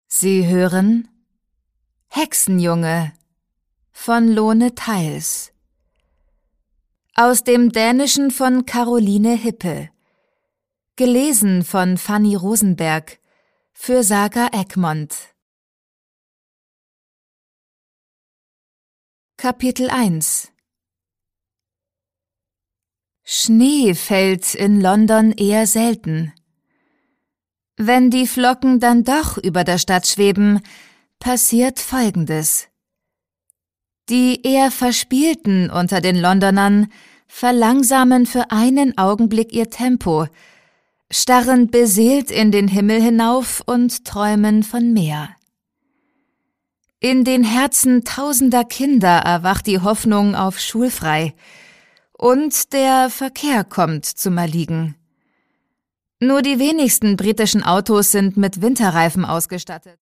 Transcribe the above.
Sie hören Hexenjunge von Lone Theils. Aus dem Dänischen von Caroline Hippe. Gelesen von Fanny Rosenberg für Saga Egmont. Kapitel 1. Schnee fällt in London eher selten. Wenn die Flocken dann doch über der Stadt schweben, passiert Folgendes. Die eher Verspielten unter den Londonern verlangsamen für einen Augenblick ihr Tempo, starren beseelt in den Himmel hinauf und träumen von mehr. In den Herzen tausender Kinder erwacht die Hoffnung auf schulfrei, und der Verkehr kommt zum Erliegen. Nur die wenigsten britischen Autos sind mit Winterreifen ausgestattet.